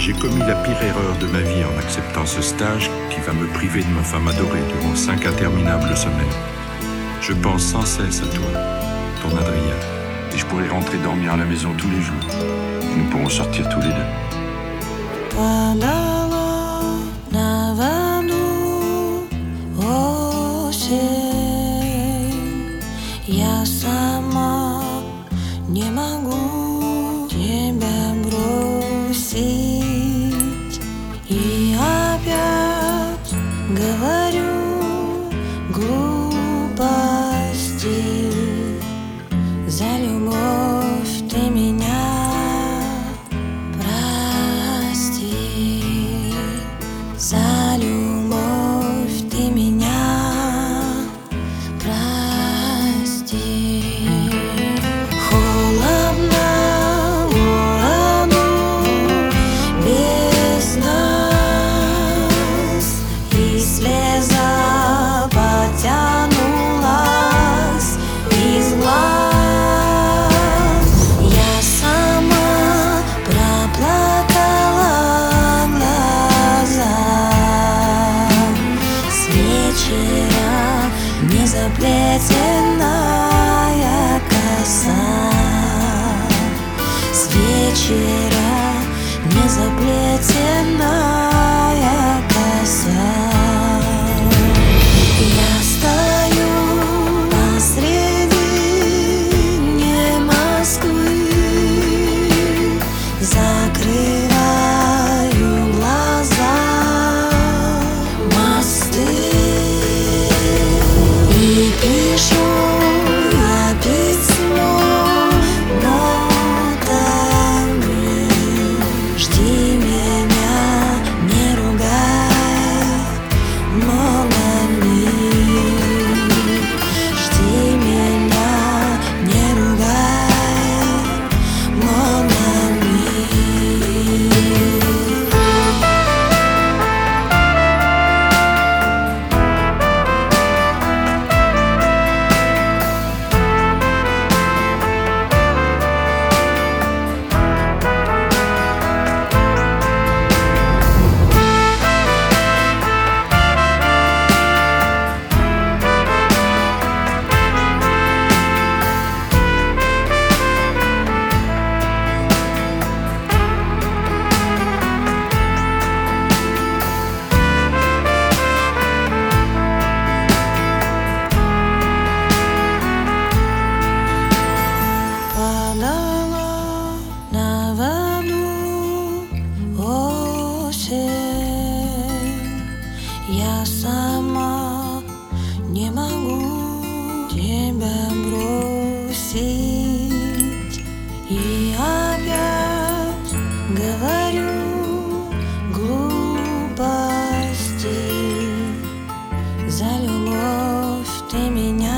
J'ai commis la pire erreur de ma vie en acceptant ce stage qui va me priver de ma femme adorée durant 5 interminables semaines. Je pense sans cesse à toi, ton Adrien. Et je pourrai rentrer dormir à la maison tous les jours. Et nous pourrons sortir tous les deux. Падала на воду осень. Я сама не могу тебя бросить. И опять говорю глупости. За любовь ты меня прости. За любовь ты меня прости. Холодно в аду без нас, и слеза потянулась из глаз. Я сама проплакала глаза. С вечера незаплетенная коса. С вечера незаплетенная коса. Я стою посредине Москвы, закрываю глаза, мосты, и пишу я письмо нотами. Жди меня, не ругай молами. Жди меня, не ругай молами. Падала на воду осень. Я сама не могу тебя бросить. И опять говорю глупости. За любовь ты меня